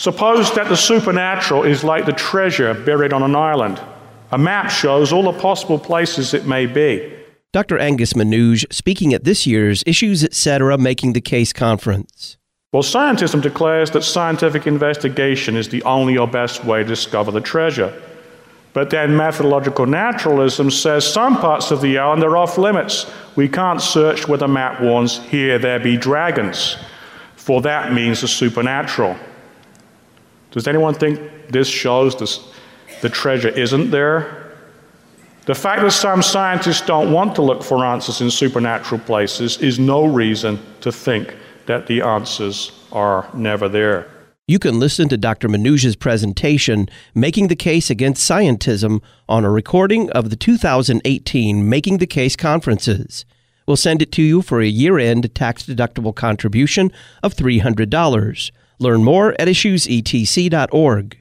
Suppose that the supernatural is like the treasure buried on an island. A map shows all the possible places it may be. Dr. Angus Manouge speaking at this year's Issues Etc. Making the Case conference. Well, scientism declares that scientific investigation is the only or best way to discover the treasure. But then methodological naturalism says some parts of the island are off limits. We can't search where the map warns, here there be dragons, for that means the supernatural. Does anyone think this shows the treasure isn't there? The fact that some scientists don't want to look for answers in supernatural places is no reason to think that the answers are never there. You can listen to Dr. Manouge's presentation, Making the Case Against Scientism, on a recording of the 2018 Making the Case conferences. We'll send it to you for a year-end tax-deductible contribution of $300. Learn more at issuesetc.org.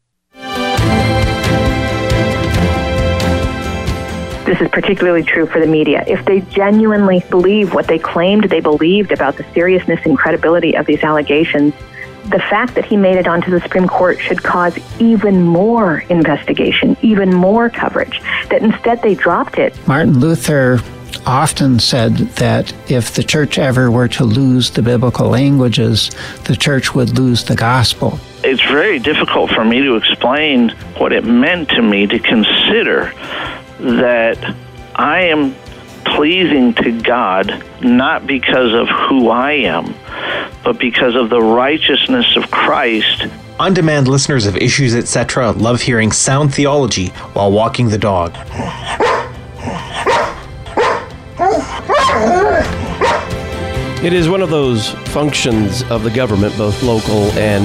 This is particularly true for the media. If they genuinely believe what they claimed they believed about the seriousness and credibility of these allegations, the fact that he made it onto the Supreme Court should cause even more investigation, even more coverage, that instead they dropped it. Martin Luther often said that if the church ever were to lose the biblical languages, the church would lose the gospel. It's very difficult for me to explain what it meant to me to consider that I am pleasing to God not because of who I am, but because of the righteousness of Christ. On-demand listeners of Issues Etc. love hearing sound theology while walking the dog. It is one of those functions of the government, both local and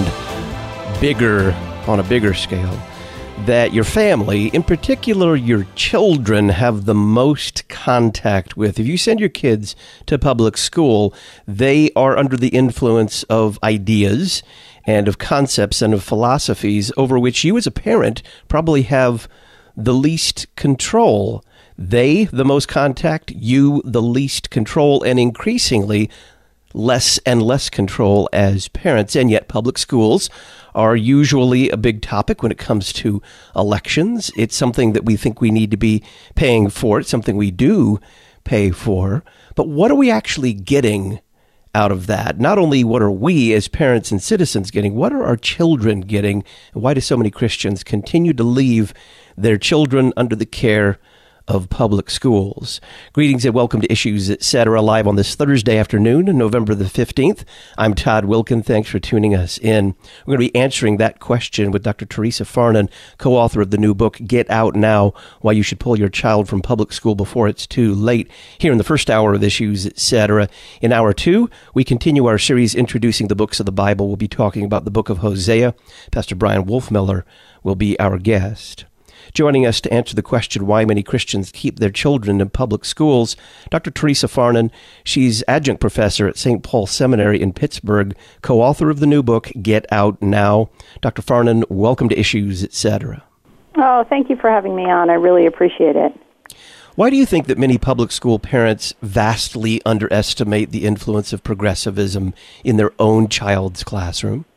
bigger, on a bigger scale, that your family, in particular your children, have the most contact with. If you send your kids to public school, they are under the influence of ideas and of concepts and of philosophies over which you as a parent probably have the least control. They, the most contact, you, the least control, and increasingly less and less control as parents. And yet public schools are usually a big topic when it comes to elections. It's something that we think we need to be paying for. It's something we do pay for. But what are we actually getting out of that? Not only what are we as parents and citizens getting, what are our children getting? And why do so many Christians continue to leave their children under the care of public schools? Greetings and welcome to Issues Etc. live on this Thursday afternoon, November the 15th. I'm Todd Wilkin. Thanks for tuning us in. We're going to be answering that question with Dr. Teresa Farnan, co-author of the new book, Get Out Now, Why You Should Pull Your Child from Public School Before It's Too Late, here in the first hour of Issues Etc. In hour two, we continue our series introducing the books of the Bible. We'll be talking about the book of Hosea. Pastor Brian Wolfmiller will be our guest. Joining us to answer the question why many Christians keep their children in public schools, Dr. Teresa Farnan. She's adjunct professor at St. Paul Seminary in Pittsburgh, co-author of the new book, Get Out Now. Dr. Farnan, welcome to Issues Etc. Oh, thank you for having me on. I really appreciate it. Why do you think that many public school parents vastly underestimate the influence of progressivism in their own child's classroom?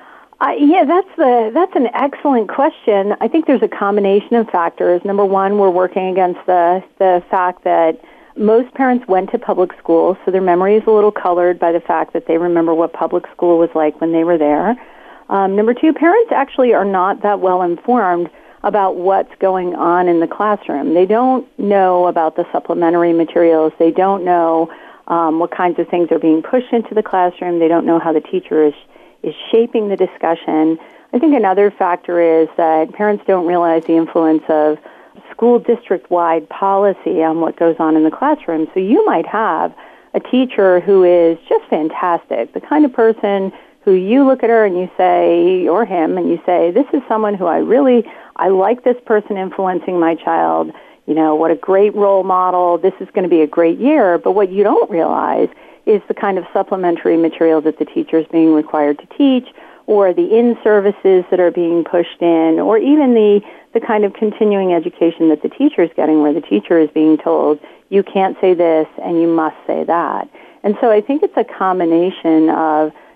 Yeah, that's an excellent question. I think there's a combination of factors. Number one, we're working against the fact that most parents went to public school, so their memory is a little colored by the fact that they remember what public school was like when they were there. Number two, parents actually are not that well informed about what's going on in the classroom. They don't know about the supplementary materials. They don't know what kinds of things are being pushed into the classroom. They don't know how the teacher is shaping the discussion. I think another factor is that parents don't realize the influence of school district-wide policy on what goes on in the classroom. So you might have a teacher who is just fantastic, the kind of person who you look at her and you say, or him, and you say, this is someone who I like this person influencing my child. You know, what a great role model. This is going to be a great year. But what you don't realize is the kind of supplementary material that the teacher is being required to teach, or the in-services that are being pushed in, or even the kind of continuing education that the teacher is getting, where the teacher is being told, you can't say this and you must say that. And so I think it's a combination of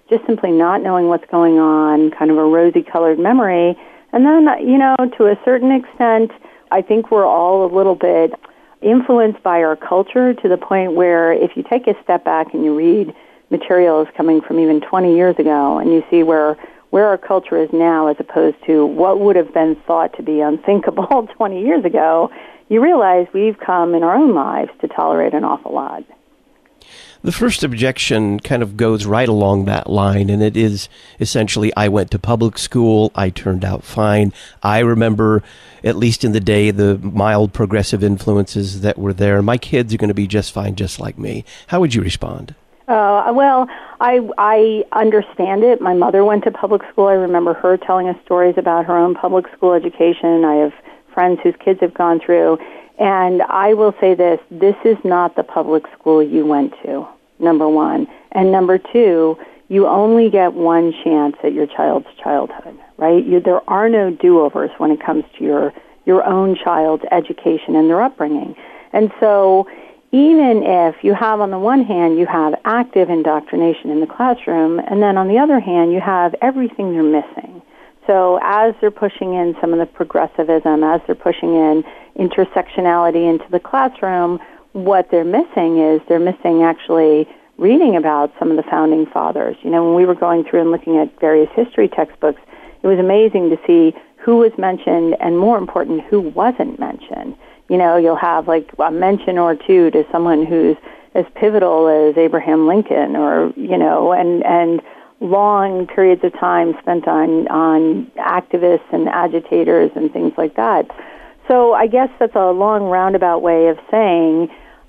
just simply not knowing what's going on, kind of a rosy-colored memory. And then, to a certain extent, I think we're all a little bit influenced by our culture to the point where if you take a step back and you read materials coming from even 20 years ago and you see where our culture is now as opposed to what would have been thought to be unthinkable 20 years ago, you realize we've come in our own lives to tolerate an awful lot. The first objection kind of goes right along that line, and it is essentially, I went to public school, I turned out fine. I remember, at least in the day, the mild progressive influences that were there. My kids are going to be just fine, just like me. How would you respond? Well, I understand it. My mother went to public school. I remember her telling us stories about her own public school education. I have friends whose kids have gone through. And I will say this is not the public school you went to, number one. And number two, you only get one chance at your child's childhood, right? There are no do-overs when it comes to your own child's education and their upbringing. And so even if you have, on the one hand, you have active indoctrination in the classroom, and then on the other hand, you have everything they're missing. So as they're pushing in some of the progressivism, as they're pushing in intersectionality into the classroom, what they're missing is they're missing actually reading about some of the founding fathers. When we were going through and looking at various history textbooks, it was amazing to see who was mentioned and, more important, who wasn't mentioned. You'll have like a mention or two to someone who's as pivotal as Abraham Lincoln, or, and long periods of time spent on activists and agitators and things like that. So I guess that's a long roundabout way of saying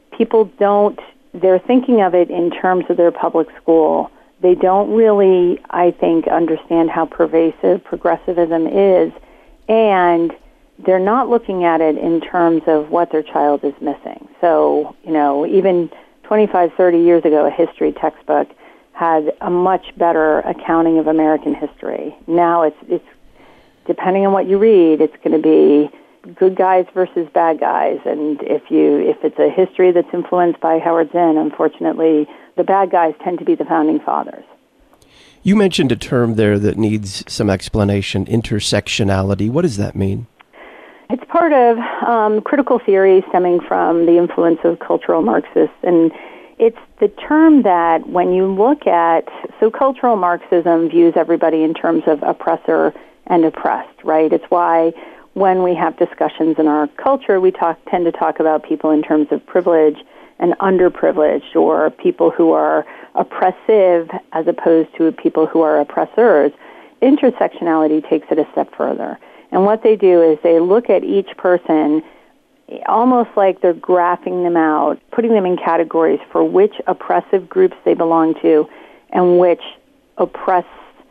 they're thinking of it in terms of their public school. They don't really, I think, understand how pervasive progressivism is, and they're not looking at it in terms of what their child is missing. So, even 25, 30 years ago, a history textbook had a much better accounting of American history. Now it's depending on what you read, it's going to be good guys versus bad guys. And if it's a history that's influenced by Howard Zinn, unfortunately, the bad guys tend to be the founding fathers. You mentioned a term there that needs some explanation, intersectionality. What does that mean? It's part of critical theory stemming from the influence of cultural Marxists, and it's the term that when you look at, so cultural Marxism views everybody in terms of oppressor and oppressed, right? It's why when we have discussions in our culture, we tend to talk about people in terms of privilege and underprivileged, or people who are oppressive as opposed to people who are oppressors. Intersectionality takes it a step further. And what they do is they look at each person almost like they're graphing them out, putting them in categories for which oppressive groups they belong to and which oppressed,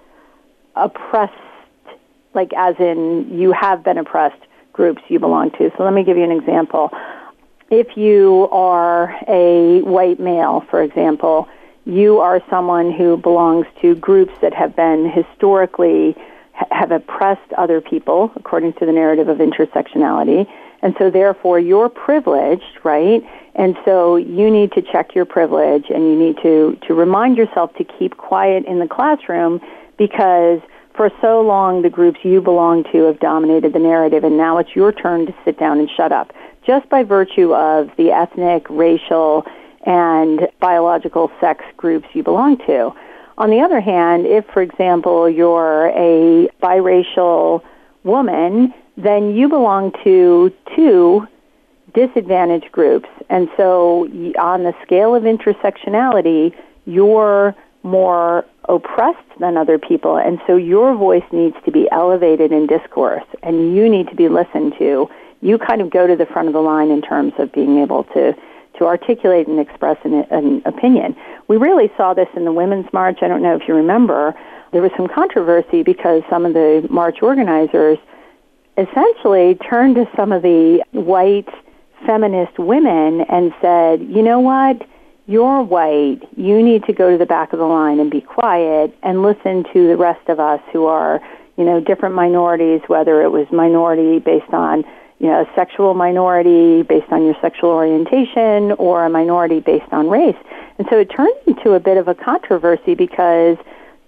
like as in you have been oppressed, groups you belong to. So let me give you an example. If you are a white male, for example, you are someone who belongs to groups that have been historically have oppressed other people, according to the narrative of intersectionality, and so therefore you're privileged, right? And so you need to check your privilege, and you need to remind yourself to keep quiet in the classroom, because for so long the groups you belong to have dominated the narrative, and now it's your turn to sit down and shut up, just by virtue of the ethnic, racial, and biological sex groups you belong to. On the other hand, if, for example, you're a biracial woman, then you belong to two disadvantaged groups. And so on the scale of intersectionality, you're more oppressed than other people. And so your voice needs to be elevated in discourse, and you need to be listened to. You kind of go to the front of the line in terms of being able to articulate and express an opinion. We really saw this in the Women's March. I don't know if you remember. There was some controversy because some of the march organizers essentially turned to some of the white feminist women and said, you know what, you're white. You need to go to the back of the line and be quiet and listen to the rest of us who are, different minorities, whether it was minority based on a sexual minority based on your sexual orientation, or a minority based on race. And so it turned into a bit of a controversy because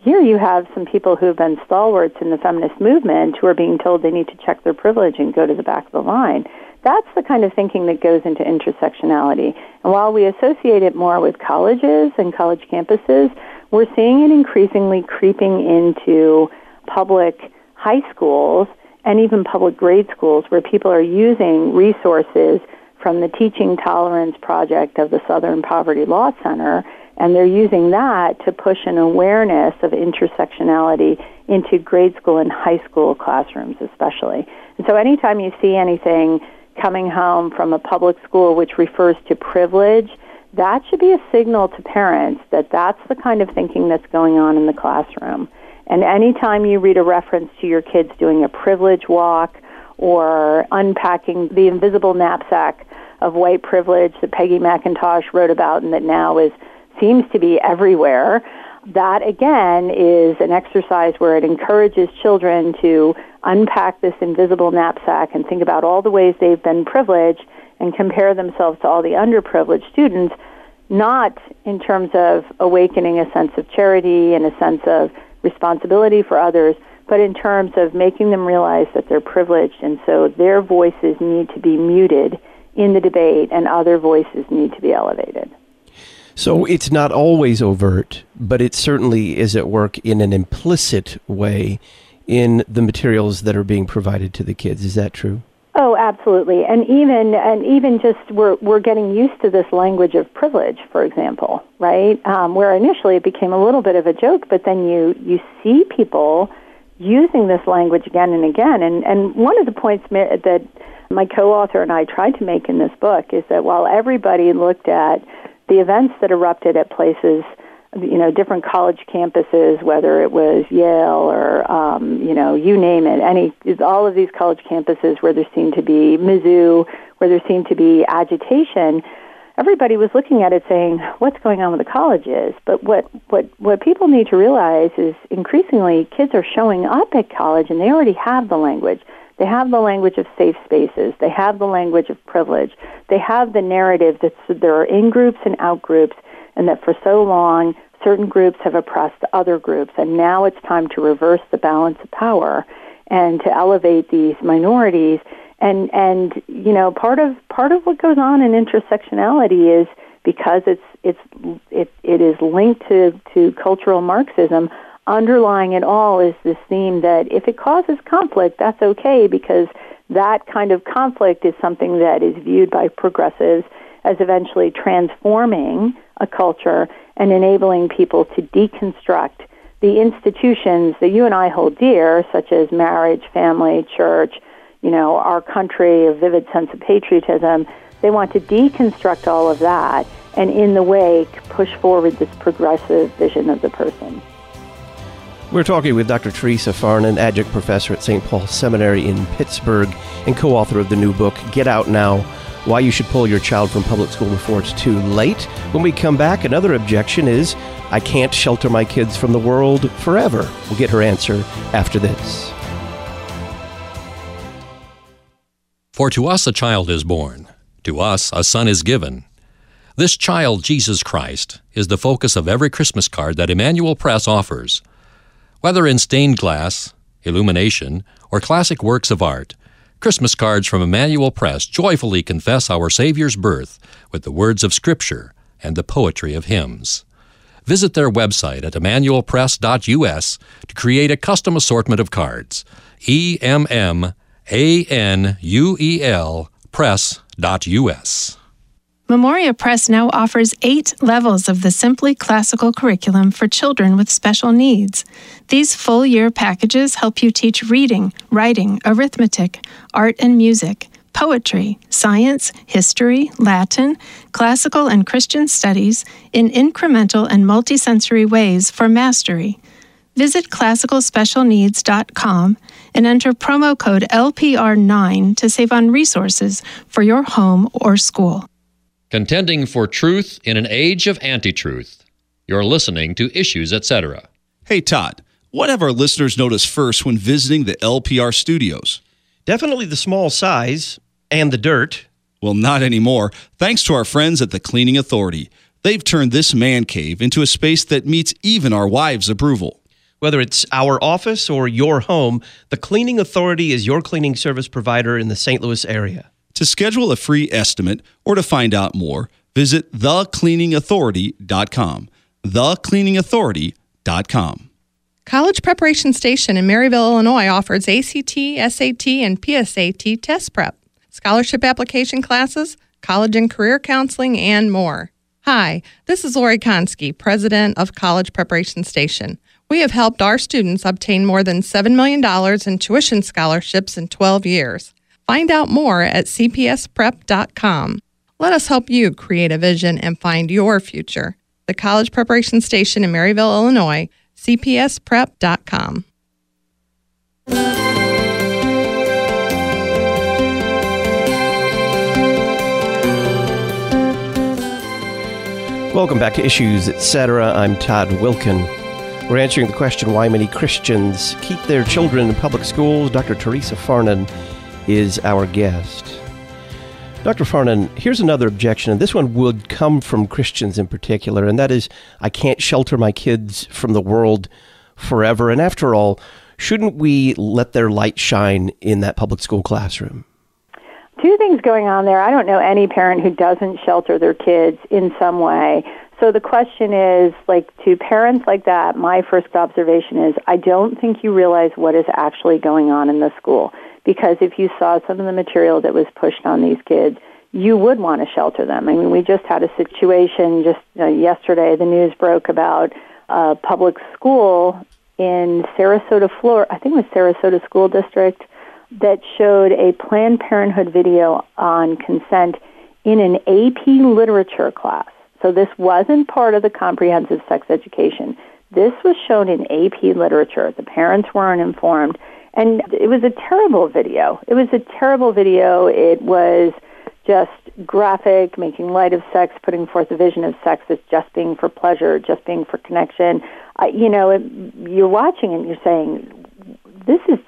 here you have some people who have been stalwarts in the feminist movement who are being told they need to check their privilege and go to the back of the line. That's the kind of thinking that goes into intersectionality. And while we associate it more with colleges and college campuses, we're seeing it increasingly creeping into public high schools and even public grade schools, where people are using resources from the Teaching Tolerance Project of the Southern Poverty Law Center, and they're using that to push an awareness of intersectionality into grade school and high school classrooms especially. And so anytime you see anything coming home from a public school which refers to privilege, that should be a signal to parents that that's the kind of thinking that's going on in the classroom. And anytime you read a reference to your kids doing a privilege walk or unpacking the invisible knapsack of white privilege that Peggy McIntosh wrote about and that now seems to be everywhere, that again is an exercise where it encourages children to unpack this invisible knapsack and think about all the ways they've been privileged and compare themselves to all the underprivileged students, not in terms of awakening a sense of charity and a sense of responsibility for others, but in terms of making them realize that they're privileged, and so their voices need to be muted in the debate and other voices need to be elevated. So it's not always overt, but it certainly is at work in an implicit way in the materials that are being provided to the kids. Is that true? Oh, absolutely. And even just we're getting used to this language of privilege, for example, right? Where initially it became a little bit of a joke, but then you see people using this language again and again. And one of the points that my co-author and I tried to make in this book is that while everybody looked at the events that erupted at places, different college campuses, whether it was Yale or, you name it, all of these college campuses where there seemed to be Mizzou, where there seemed to be agitation, everybody was looking at it saying, what's going on with the colleges? But what people need to realize is increasingly kids are showing up at college and they already have the language. They have the language of safe spaces. They have the language of privilege. They have the narrative that there are in-groups and out-groups, and that for so long, certain groups have oppressed other groups, and now it's time to reverse the balance of power and to elevate these minorities. And part of what goes on in intersectionality is because it is linked to cultural Marxism. Underlying it all is this theme that if it causes conflict, that's okay, because that kind of conflict is something that is viewed by progressives as eventually transforming a culture and enabling people to deconstruct the institutions that you and I hold dear, such as marriage, family, church, our country, a vivid sense of patriotism. They want to deconstruct all of that and in the wake push forward this progressive vision of the person. We're talking with Dr. Teresa Farnan, adjunct professor at St. Paul Seminary in Pittsburgh and co-author of the new book, Get Out Now, Why You Should Pull Your Child from Public School Before It's Too Late. When we come back, another objection is, I can't shelter my kids from the world forever. We'll get her answer after this. For to us a child is born, to us a son is given. This child, Jesus Christ, is the focus of every Christmas card that Emmanuel Press offers. Whether in stained glass, illumination, or classic works of art, Christmas cards from Emmanuel Press joyfully confess our Savior's birth with the words of Scripture and the poetry of hymns. Visit their website at emmanuelpress.us to create a custom assortment of cards. EMMANUEL Press.us. Memoria Press now offers 8 levels of the Simply Classical curriculum for children with special needs. These full-year packages help you teach reading, writing, arithmetic, art and music, poetry, science, history, Latin, classical and Christian studies in incremental and multisensory ways for mastery. Visit classicalspecialneeds.com and enter promo code LPR9 to save on resources for your home or school. Contending for truth in an age of anti-truth. You're listening to Issues, Etc. Hey, Todd, what have our listeners noticed first when visiting the LPR studios? Definitely the small size and the dirt. Well, not anymore. Thanks to our friends at the Cleaning Authority. They've turned this man cave into a space that meets even our wives' approval. Whether it's our office or your home, the Cleaning Authority is your cleaning service provider in the St. Louis area. To schedule a free estimate or to find out more, visit thecleaningauthority.com. thecleaningauthority.com. College Preparation Station in Maryville, Illinois offers ACT, SAT, and PSAT test prep, scholarship application classes, college and career counseling, and more. Hi, this is Lori Konski, president of College Preparation Station. We have helped our students obtain more than $7 million in tuition scholarships in 12 years. Find out more at cpsprep.com. Let us help you create a vision and find your future. The College Preparation Station in Maryville, Illinois, cpsprep.com. Welcome back to Issues, Etc. I'm Todd Wilkin. We're answering the question why many Christians keep their children in public schools. Dr. Teresa Farnan is our guest. Dr. Farnan, here's another objection, and this one would come from Christians in particular, and that is, I can't shelter my kids from the world forever. And after all, shouldn't we let their light shine in that public school classroom? Two things going on there. I don't know any parent who doesn't shelter their kids in some way. So the question is, to parents like that, my first observation is, I don't think you realize what is actually going on in the school. Because if you saw some of the material that was pushed on these kids, you would want to shelter them. I mean, we just had a situation yesterday. The news broke about a public school in Sarasota, Florida. I think it was Sarasota School District, that showed a Planned Parenthood video on consent in an AP literature class. So this wasn't part of the comprehensive sex education. This was shown in AP literature. The parents weren't informed. And it was a terrible video. It was just graphic, making light of sex, putting forth a vision of sex as just being for pleasure, just being for connection. You're watching and you're saying, this is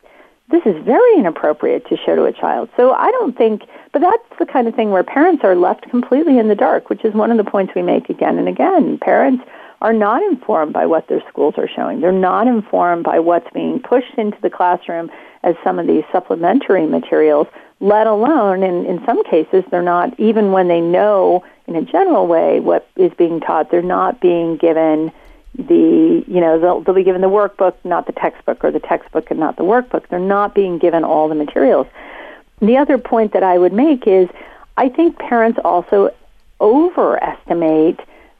very inappropriate to show to a child. So I don't think, but that's the kind of thing where parents are left completely in the dark, which is one of the points we make again and again. Parents are not informed by what their schools are showing. They're not informed by what's being pushed into the classroom as some of these supplementary materials, let alone, in some cases, they're not, even when they know in a general way what is being taught, they're not being given they'll be given the workbook, not the textbook, or the textbook and not the workbook. They're not being given all the materials. The other point that I would make is I think parents also overestimate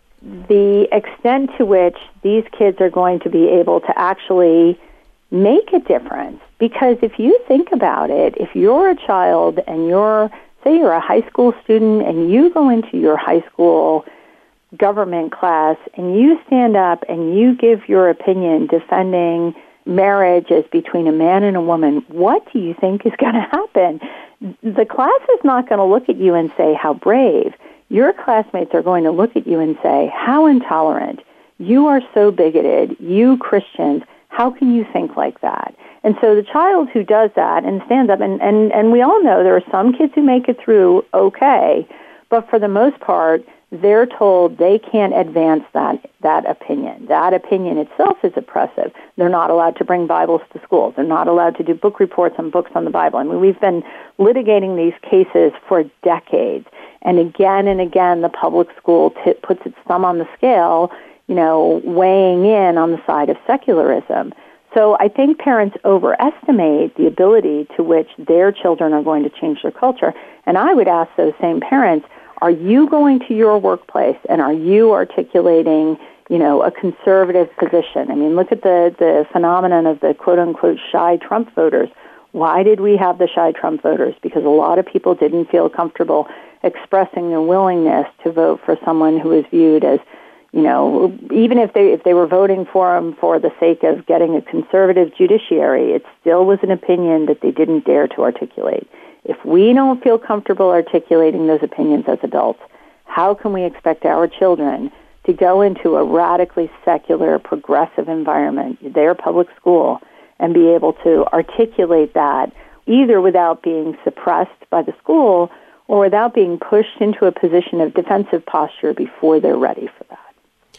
the extent to which these kids are going to be able to actually make a difference. Because if you think about it, if you're a child and say you're a high school student and you go into your high school government class and you stand up and you give your opinion defending marriage as between a man and a woman, what do you think is going to happen? The class is not going to look at you and say, how brave. Your classmates are going to look at you and say, how intolerant. You are so bigoted. You Christians, how can you think like that? And so the child who does that and stands up, and we all know there are some kids who make it through okay, but for the most part, they're told they can't advance that opinion. That opinion itself is oppressive. They're not allowed to bring Bibles to school. They're not allowed to do book reports on books on the Bible. I mean, we've been litigating these cases for decades. And again, the public school puts its thumb on the scale, weighing in on the side of secularism. So I think parents overestimate the ability to which their children are going to change their culture. And I would ask those same parents, are you going to your workplace and are you articulating, a conservative position? I mean, look at the phenomenon of the quote-unquote shy Trump voters. Why did we have the shy Trump voters? Because a lot of people didn't feel comfortable expressing their willingness to vote for someone who is viewed as, even if they were voting for him for the sake of getting a conservative judiciary, it still was an opinion that they didn't dare to articulate. If we don't feel comfortable articulating those opinions as adults, how can we expect our children to go into a radically secular, progressive environment, their public school, and be able to articulate that either without being suppressed by the school or without being pushed into a position of defensive posture before they're ready for that?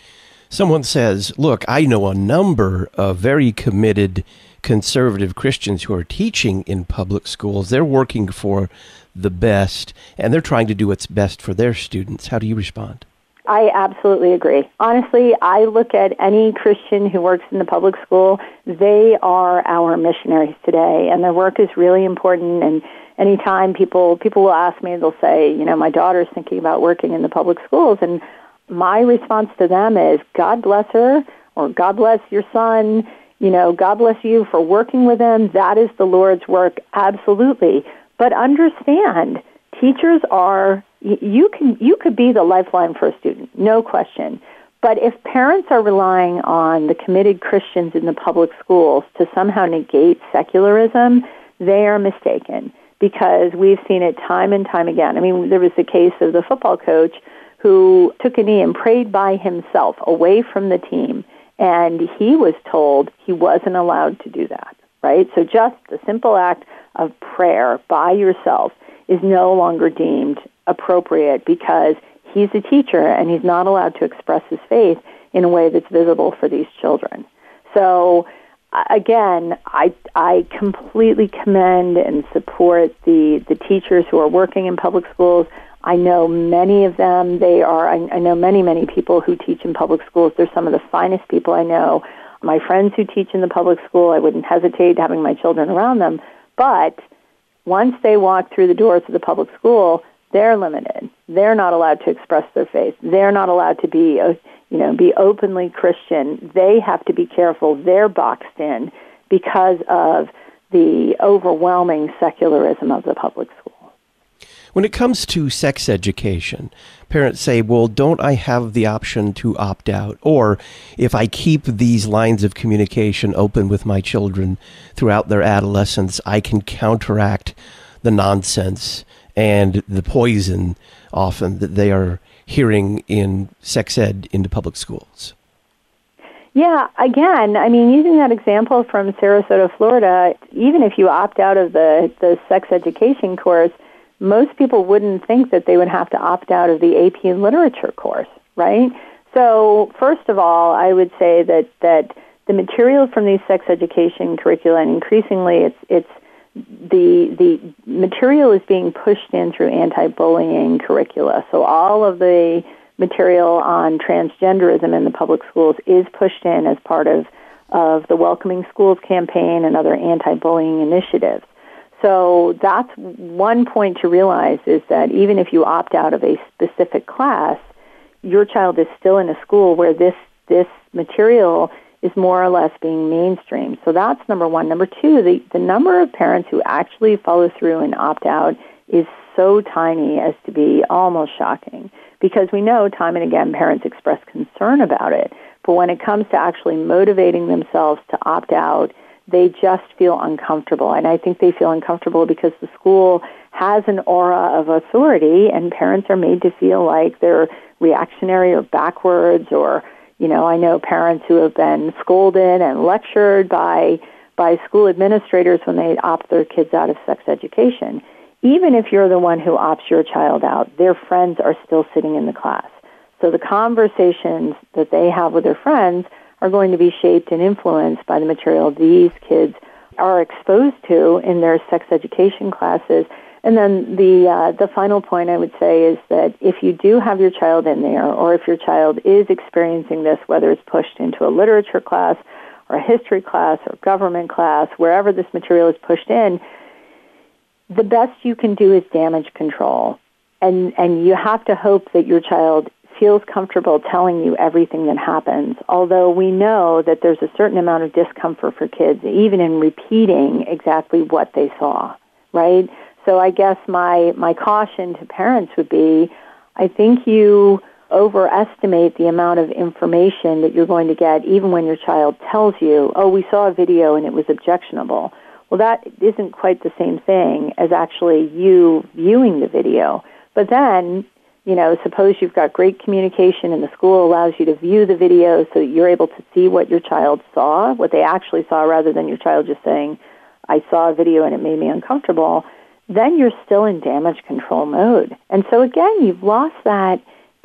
Someone says, look, I know a number of very committed conservative Christians who are teaching in public schools. They're working for the best, and they're trying to do what's best for their students. How do you respond? I absolutely agree. Honestly, I look at any Christian who works in the public school, they are our missionaries today, and their work is really important. And anytime people will ask me, they'll say, my daughter's thinking about working in the public schools, and my response to them is, God bless her, or God bless your son, God bless you for working with them. That is the Lord's work, absolutely. But understand, teachers are, you could be the lifeline for a student, no question. But if parents are relying on the committed Christians in the public schools to somehow negate secularism, they are mistaken, because we've seen it time and time again. I mean, there was the case of the football coach who took a knee and prayed by himself away from the team, and he was told he wasn't allowed to do that, right? So just the simple act of prayer by yourself is no longer deemed appropriate because he's a teacher and he's not allowed to express his faith in a way that's visible for these children. So again, I completely commend and support the teachers who are working in public schools. I know many of them. I know many people who teach in public schools. They're some of the finest people I know. My friends who teach in the public school, I wouldn't hesitate having my children around them. But once they walk through the doors of the public school, they're limited. They're not allowed to express their faith. They're not allowed to be openly Christian. They have to be careful. They're boxed in because of the overwhelming secularism of the public school. When it comes to sex education, parents say, well, don't I have the option to opt out? Or if I keep these lines of communication open with my children throughout their adolescence, I can counteract the nonsense and the poison often that they are hearing in sex ed into public schools. Yeah, again, I mean, using that example from Sarasota, Florida, even if you opt out of the sex education course, most people wouldn't think that they would have to opt out of the AP literature course, right? So first of all, I would say that the material from these sex education curricula, and increasingly it's the material is being pushed in through anti-bullying curricula. So all of the material on transgenderism in the public schools is pushed in as part of the Welcoming Schools campaign and other anti-bullying initiatives. So that's one point to realize, is that even if you opt out of a specific class, your child is still in a school where this material is more or less being mainstreamed. So that's number one. Number two, the number of parents who actually follow through and opt out is so tiny as to be almost shocking, because we know time and again parents express concern about it. But when it comes to actually motivating themselves to opt out, they just feel uncomfortable. And I think they feel uncomfortable because the school has an aura of authority, and parents are made to feel like they're reactionary or backwards, or, I know parents who have been scolded and lectured by school administrators when they opt their kids out of sex education. Even if you're the one who opts your child out, their friends are still sitting in the class. So the conversations that they have with their friends are going to be shaped and influenced by the material these kids are exposed to in their sex education classes. And then the final point I would say is that if you do have your child in there, or if your child is experiencing this, whether it's pushed into a literature class or a history class or government class, wherever this material is pushed in, the best you can do is damage control. And you have to hope that your child feels comfortable telling you everything that happens, although we know that there's a certain amount of discomfort for kids, even in repeating exactly what they saw, right? So I guess my caution to parents would be, I think you overestimate the amount of information that you're going to get, even when your child tells you, oh, we saw a video and it was objectionable. Well, that isn't quite the same thing as actually you viewing the video. But then, suppose you've got great communication and the school allows you to view the video so that you're able to see what your child saw, what they actually saw, rather than your child just saying, I saw a video and it made me uncomfortable. Then you're still in damage control mode. And so again, you've lost that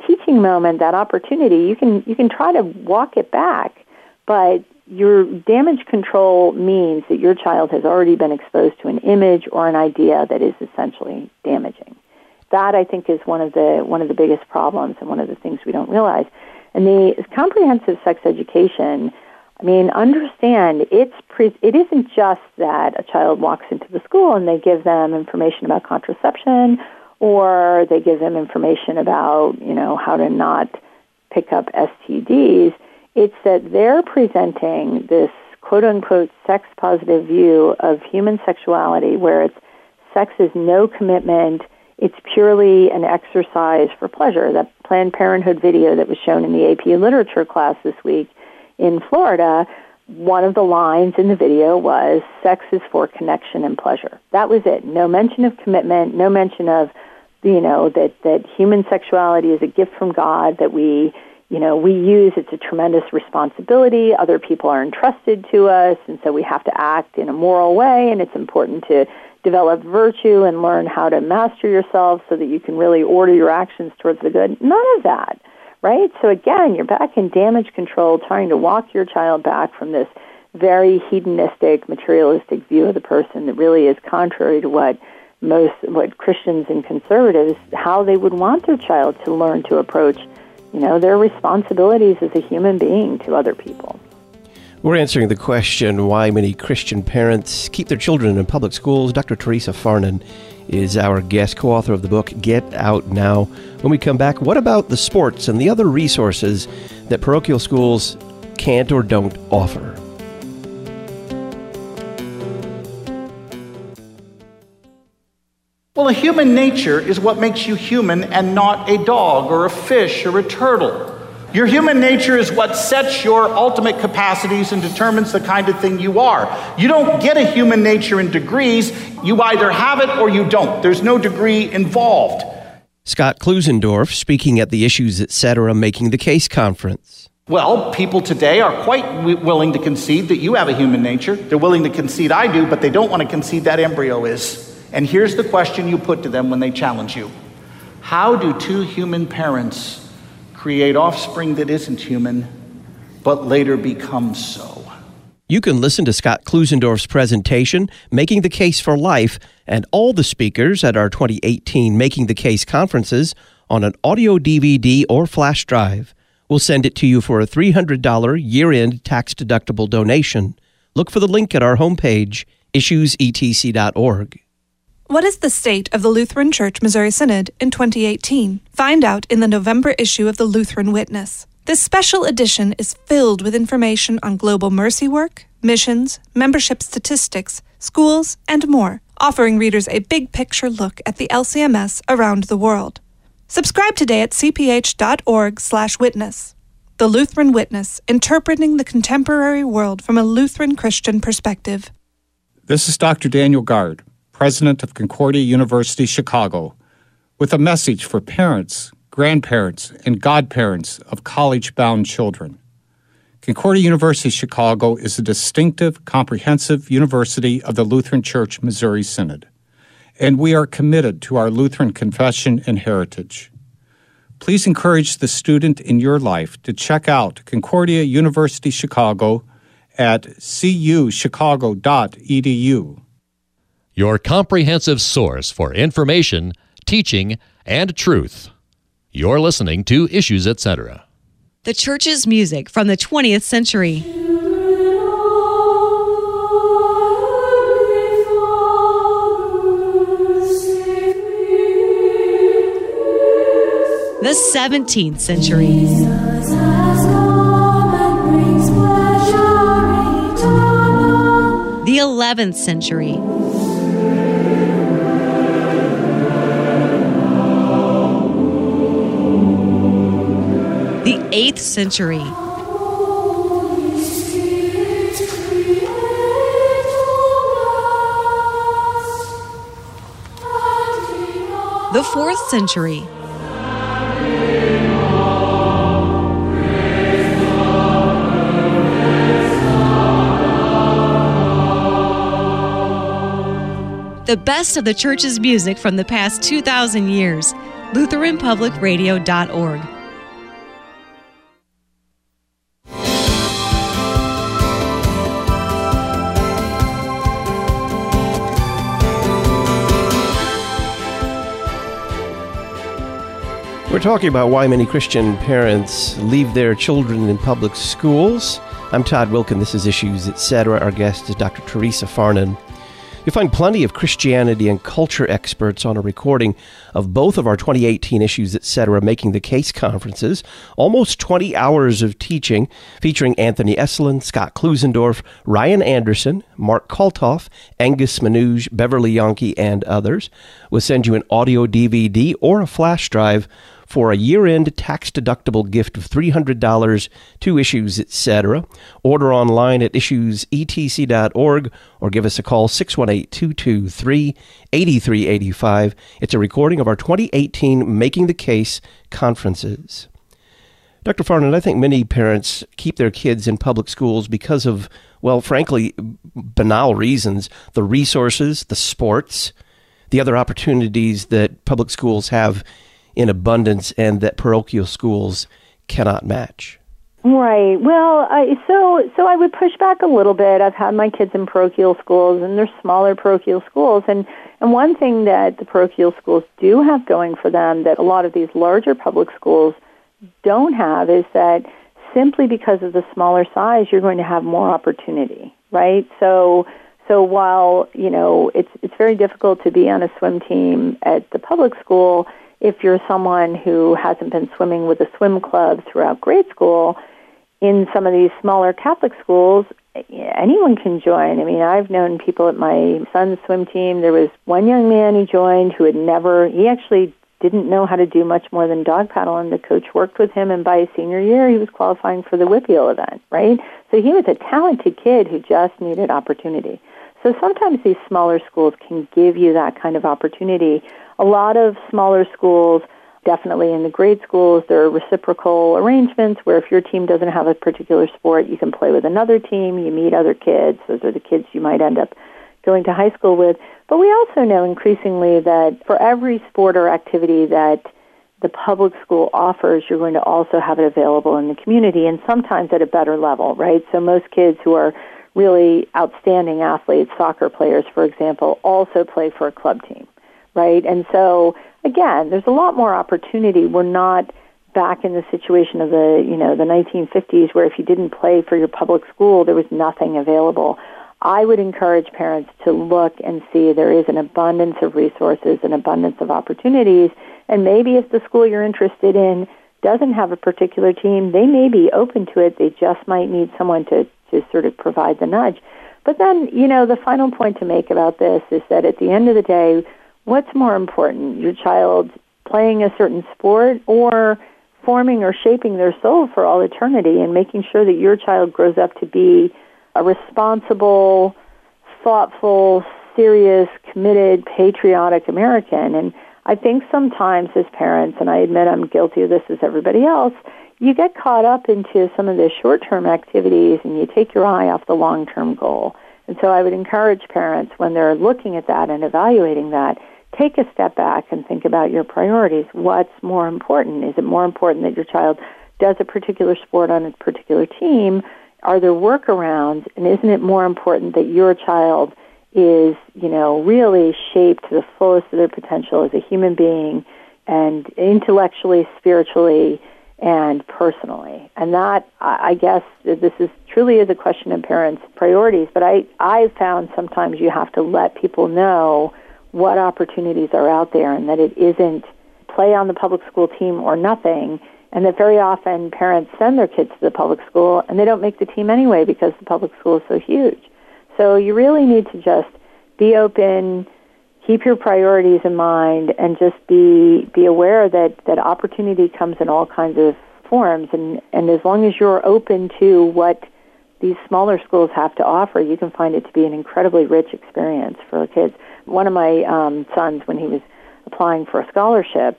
teaching moment, that opportunity, you can try to walk it back, but your damage control means that your child has already been exposed to an image or an idea that is essentially damaging. That, I think, is one of the biggest problems and one of the things we don't realize. And the comprehensive sex education, I mean, understand it isn't just that a child walks into the school and they give them information about contraception, or they give them information about, how to not pick up STDs. It's that they're presenting this quote-unquote sex-positive view of human sexuality where sex is no commitment, it's purely an exercise for pleasure. That Planned Parenthood video that was shown in the AP Literature class this week in Florida, one of the lines in the video was, sex is for connection and pleasure. That was it. No mention of commitment, no mention of, that human sexuality is a gift from God that we use. It's a tremendous responsibility. Other people are entrusted to us, and so we have to act in a moral way, and it's important to develop virtue and learn how to master yourself so that you can really order your actions towards the good. None of that, right? So again, you're back in damage control, trying to walk your child back from this very hedonistic, materialistic view of the person that really is contrary to what Christians and conservatives, how they would want their child to learn to approach, their responsibilities as a human being to other people. We're answering the question why many Christian parents keep their children in public schools. Dr. Teresa Farnan is our guest, co-author of the book, Get Out Now. When we come back, what about the sports and the other resources that parochial schools can't or don't offer? Well, human nature is what makes you human and not a dog or a fish or a turtle. Your human nature is what sets your ultimate capacities and determines the kind of thing you are. You don't get a human nature in degrees. You either have it or you don't. There's no degree involved. Scott Klusendorf speaking at the Issues Etc. Making the Case conference. Well, people today are quite willing to concede that you have a human nature. They're willing to concede I do, but they don't want to concede that embryo is. And here's the question you put to them when they challenge you. How do two human parents create offspring that isn't human, but later becomes so? You can listen to Scott Klusendorf's presentation, Making the Case for Life, and all the speakers at our 2018 Making the Case conferences on an audio DVD or flash drive. We'll send it to you for a $300 year-end tax-deductible donation. Look for the link at our homepage, issuesetc.org. What is the state of the Lutheran Church Missouri Synod in 2018? Find out in the November issue of the Lutheran Witness. This special edition is filled with information on global mercy work, missions, membership statistics, schools, and more, offering readers a big-picture look at the LCMS around the world. Subscribe today at cph.org/witness. The Lutheran Witness, interpreting the contemporary world from a Lutheran Christian perspective. This is Dr. Daniel Gard, President of Concordia University Chicago, with a message for parents, grandparents, and godparents of college-bound children. Concordia University Chicago is a distinctive, comprehensive university of the Lutheran Church Missouri Synod, and we are committed to our Lutheran confession and heritage. Please encourage the student in your life to check out Concordia University Chicago at cuchicago.edu. Your comprehensive source for information, teaching, and truth. You're listening to Issues Etc. The church's music from the 20th century. The 17th century. The 11th century. The 8th century. The 4th century. The best of the church's music from the past 2,000 years. LutheranPublicRadio.org. We're talking about why many Christian parents leave their children in public schools. I'm Todd Wilkin. This is Issues, Etc. Our guest is Dr. Teresa Farnan. You'll find plenty of Christianity and culture experts on a recording of both of our 2018 Issues, Etc. Making the Case conferences. Almost 20 hours of teaching featuring Anthony Esolen, Scott Klusendorf, Ryan Anderson, Mark Kaltoff, Angus Manouge, Beverly Yonke, and others. We'll send you an audio DVD or a flash drive for a year-end tax-deductible gift of $300 to Issues, Etc. Order online at issuesetc.org or give us a call, 618-223-8385. It's a recording of our 2018 Making the Case conferences. Dr. Farnan, I think many parents keep their kids in public schools because of, well, frankly, banal reasons. The resources, the sports, the other opportunities that public schools have in abundance and that parochial schools cannot match. Right. Well, so I would push back a little bit. I've had my kids in parochial schools, and they're smaller parochial schools. And one thing that the parochial schools do have going for them that a lot of these larger public schools don't have is that simply because of the smaller size, you're going to have more opportunity, right? So while, it's very difficult to be on a swim team at the public school, if you're someone who hasn't been swimming with a swim club throughout grade school, in some of these smaller Catholic schools, anyone can join. I mean, I've known people at my son's swim team. There was one young man who joined who he actually didn't know how to do much more than dog paddle, and the coach worked with him, and by his senior year, he was qualifying for the WPIAL event, right? So he was a talented kid who just needed opportunity. So sometimes these smaller schools can give you that kind of opportunity. A lot of smaller schools, definitely in the grade schools, there are reciprocal arrangements where if your team doesn't have a particular sport, you can play with another team, you meet other kids. Those are the kids you might end up going to high school with. But we also know increasingly that for every sport or activity that the public school offers, you're going to also have it available in the community, and sometimes at a better level, right? So most kids who are really outstanding athletes, soccer players, for example, also play for a club team, right? And so, again, there's a lot more opportunity. We're not back in the situation of the 1950s where if you didn't play for your public school, there was nothing available. I would encourage parents to look and see there is an abundance of resources, an abundance of opportunities, and maybe if the school you're interested in doesn't have a particular team, they may be open to it. They just might need someone to sort of provide the nudge. But then, the final point to make about this is that at the end of the day, what's more important, your child playing a certain sport or forming or shaping their soul for all eternity and making sure that your child grows up to be a responsible, thoughtful, serious, committed, patriotic American? And I think sometimes as parents, and I admit I'm guilty of this as everybody else, you get caught up into some of the short-term activities and you take your eye off the long-term goal. And so I would encourage parents, when they're looking at that and evaluating that, take a step back and think about your priorities. What's more important? Is it more important that your child does a particular sport on a particular team? Are there workarounds? And isn't it more important that your child is, really shaped to the fullest of their potential as a human being and intellectually, spiritually, and personally? And that, I guess, this is truly is a question of parents' priorities, but I've found sometimes you have to let people know what opportunities are out there and that it isn't play on the public school team or nothing, and that very often parents send their kids to the public school and they don't make the team anyway because the public school is so huge. So you really need to just be open, keep your priorities in mind, and just be aware that opportunity comes in all kinds of forms. And as long as you're open to what these smaller schools have to offer, you can find it to be an incredibly rich experience for kids. One of my sons, when he was applying for a scholarship,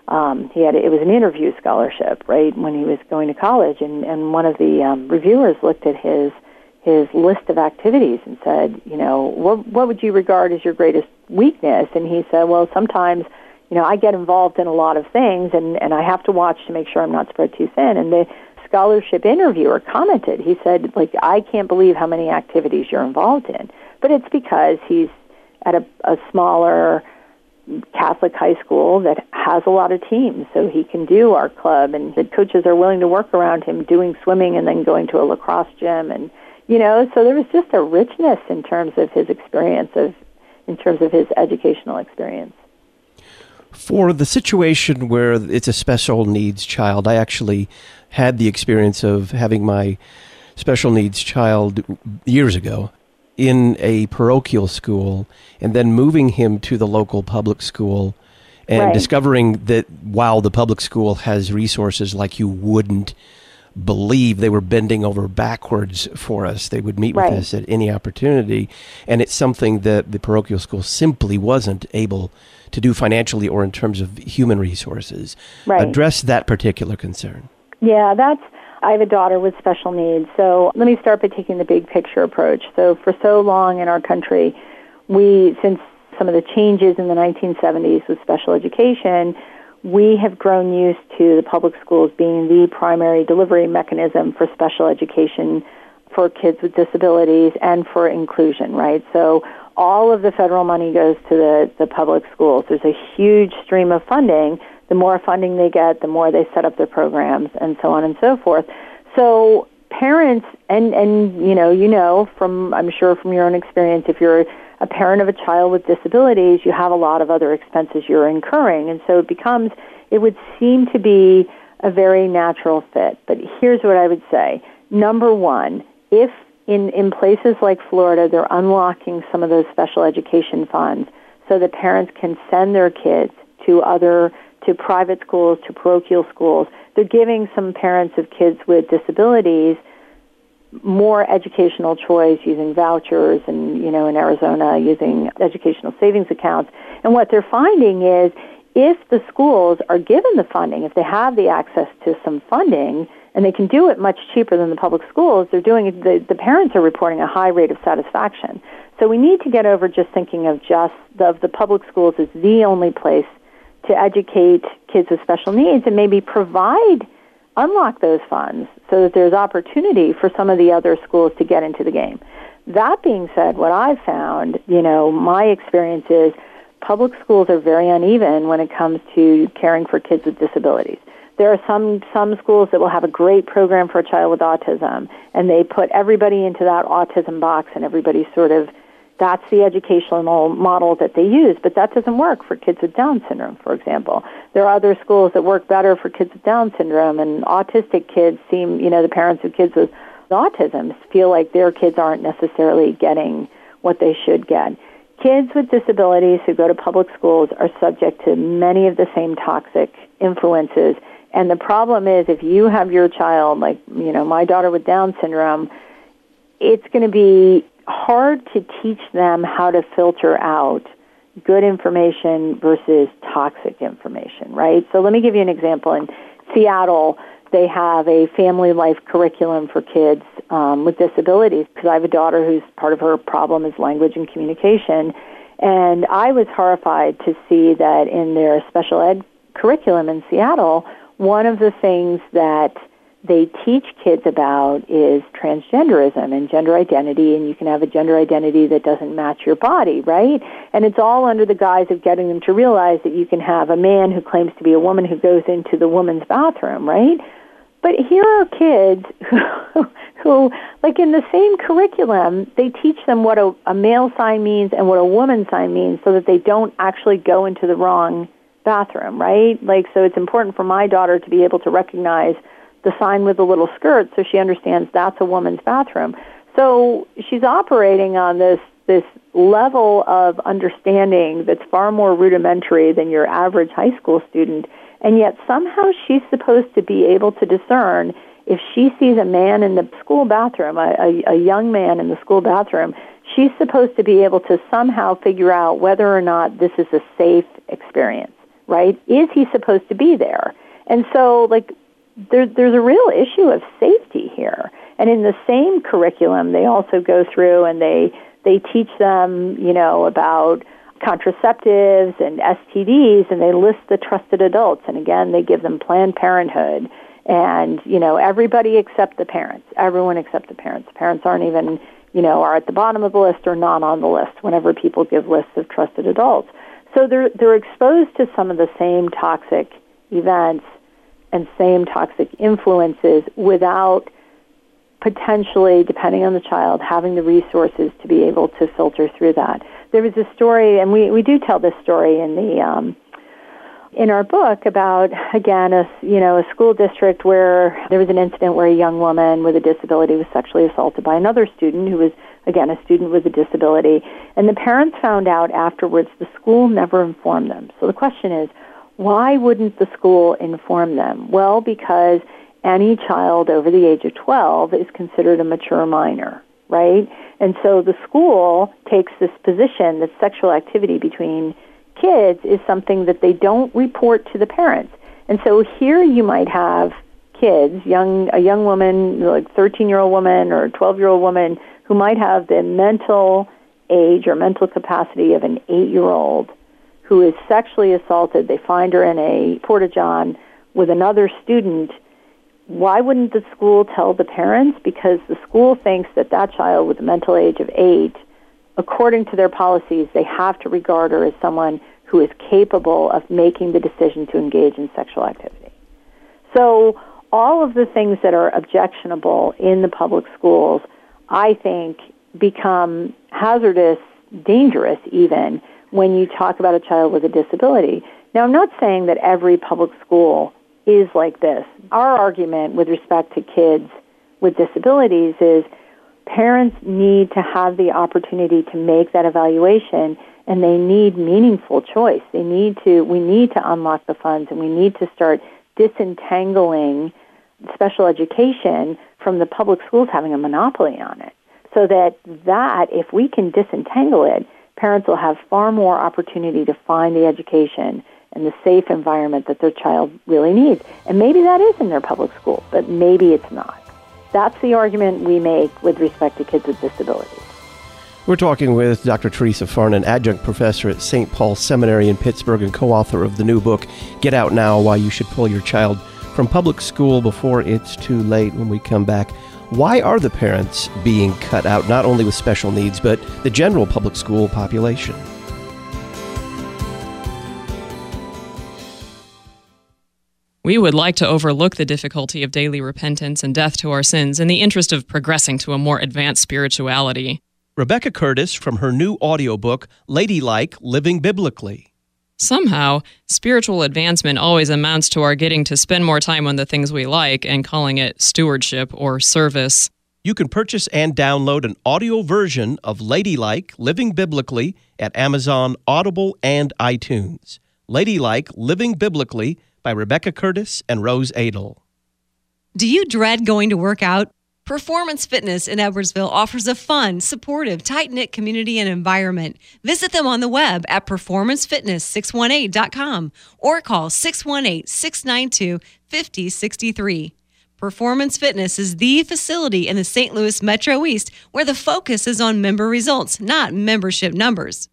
it was an interview scholarship, right, when he was going to college, and one of the reviewers looked at his list of activities and said, what would you regard as your greatest weakness? And he said, well, sometimes, I get involved in a lot of things, and I have to watch to make sure I'm not spread too thin. And the scholarship interviewer commented, he said, I can't believe how many activities you're involved in. But it's because he's at a smaller Catholic high school that has a lot of teams, so he can do art club, and the coaches are willing to work around him doing swimming and then going to a lacrosse gym. And, so there was just a richness in terms of his experience, in terms of his educational experience. For the situation where it's a special needs child, I actually had the experience of having my special needs child years ago in a parochial school and then moving him to the local public school and discovering that while the public school has resources like you wouldn't believe, they were bending over backwards for us. They would meet with us at any opportunity, and it's something that the parochial school simply wasn't able to do financially or in terms of human resources. Address that particular concern. Yeah, I have a daughter with special needs, so let me start by taking the big picture approach. So for so long in our country, since some of the changes in the 1970s with special education, we have grown used to the public schools being the primary delivery mechanism for special education for kids with disabilities and for inclusion, right? So all of the federal money goes to the public schools. There's a huge stream of funding. The more funding they get, the more they set up their programs, and so on and so forth. So parents, and from, I'm sure from your own experience, if you're a parent of a child with disabilities, you have a lot of other expenses you're incurring. And so it would seem to be a very natural fit. But here's what I would say. Number one, if in places like Florida, they're unlocking some of those special education funds so that parents can send their kids to private schools, to parochial schools, they're giving some parents of kids with disabilities more educational choice using vouchers and, in Arizona, using educational savings accounts. And what they're finding is if the schools are given the funding, if they have the access to some funding, and they can do it much cheaper than the public schools, they're doing it, the parents are reporting a high rate of satisfaction. So we need to get over just thinking of the public schools as the only place to educate kids with special needs and maybe unlock those funds so that there's opportunity for some of the other schools to get into the game. That being said, what I've found, my experience is public schools are very uneven when it comes to caring for kids with disabilities. There are some schools that will have a great program for a child with autism, and they put everybody into that autism box, and everybody that's the educational model that they use, but that doesn't work for kids with Down syndrome, for example. There are other schools that work better for kids with Down syndrome, and autistic kids the parents of kids with autism feel like their kids aren't necessarily getting what they should get. Kids with disabilities who go to public schools are subject to many of the same toxic influences, and the problem is if you have your child, my daughter with Down syndrome, it's going to be hard to teach them how to filter out good information versus toxic information, right? So let me give you an example. In Seattle, they have a family life curriculum for kids with disabilities because I have a daughter whose part of her problem is language and communication. And I was horrified to see that in their special ed curriculum in Seattle, one of the things that they teach kids about is transgenderism and gender identity, and you can have a gender identity that doesn't match your body, right? And it's all under the guise of getting them to realize that you can have a man who claims to be a woman who goes into the woman's bathroom, right? But here are kids who like in the same curriculum, they teach them what a male sign means and what a woman sign means so that they don't actually go into the wrong bathroom, right? So it's important for my daughter to be able to recognize the sign with the little skirt so she understands that's a woman's bathroom. So she's operating on this level of understanding that's far more rudimentary than your average high school student, and yet somehow she's supposed to be able to discern if she sees a man in the school bathroom, a young man in the school bathroom, she's supposed to be able to somehow figure out whether or not this is a safe experience, right? Is he supposed to be there? And so, there's a real issue of safety here. And in the same curriculum, they also go through and they teach them, about contraceptives and STDs, and they list the trusted adults. And again, they give them Planned Parenthood. And, everybody except the parents. Everyone except the parents. Parents aren't even, are at the bottom of the list or not on the list whenever people give lists of trusted adults. So they're exposed to some of the same toxic events and same toxic influences without potentially, depending on the child, having the resources to be able to filter through that. There was a story, and we do tell this story in our book about, again, a school district where there was an incident where a young woman with a disability was sexually assaulted by another student who was, again, a student with a disability. And the parents found out afterwards the school never informed them. So the question is, why wouldn't the school inform them? Well, because any child over the age of 12 is considered a mature minor, right? And so the school takes this position that sexual activity between kids is something that they don't report to the parents. And so here you might have kids, a young woman, like 13-year-old woman or 12-year-old woman, who might have the mental age or mental capacity of an 8-year-old who is sexually assaulted. They find her in a porta-john with another student. Why wouldn't the school tell the parents? Because the school thinks that child with a mental age of 8, according to their policies, they have to regard her as someone who is capable of making the decision to engage in sexual activity. So all of the things that are objectionable in the public schools, I think, become hazardous, dangerous even, when you talk about a child with a disability. Now, I'm not saying that every public school is like this. Our argument with respect to kids with disabilities is parents need to have the opportunity to make that evaluation, and they need meaningful choice. We need to unlock the funds, and we need to start disentangling special education from the public schools having a monopoly on it. So that if we can disentangle it, parents will have far more opportunity to find the education and the safe environment that their child really needs. And maybe that is in their public school, but maybe it's not. That's the argument we make with respect to kids with disabilities. We're talking with Dr. Teresa Farnan, adjunct professor at St. Paul Seminary in Pittsburgh and co-author of the new book, Get Out Now, Why You Should Pull Your Child from Public School Before It's Too Late. When we come back, why are the parents being cut out, not only with special needs, but the general public school population? We would like to overlook the difficulty of daily repentance and death to our sins in the interest of progressing to a more advanced spirituality. Rebecca Curtis from her new audiobook, Ladylike, Living Biblically. Somehow, spiritual advancement always amounts to our getting to spend more time on the things we like and calling it stewardship or service. You can purchase and download an audio version of Ladylike, Living Biblically at Amazon, Audible, and iTunes. Ladylike, Living Biblically by Rebecca Curtis and Rose Adel. Do you dread going to work out? Performance Fitness in Edwardsville offers a fun, supportive, tight-knit community and environment. Visit them on the web at performancefitness618.com or call 618-692-5063. Performance Fitness is the facility in the St. Louis Metro East where the focus is on member results, not membership numbers.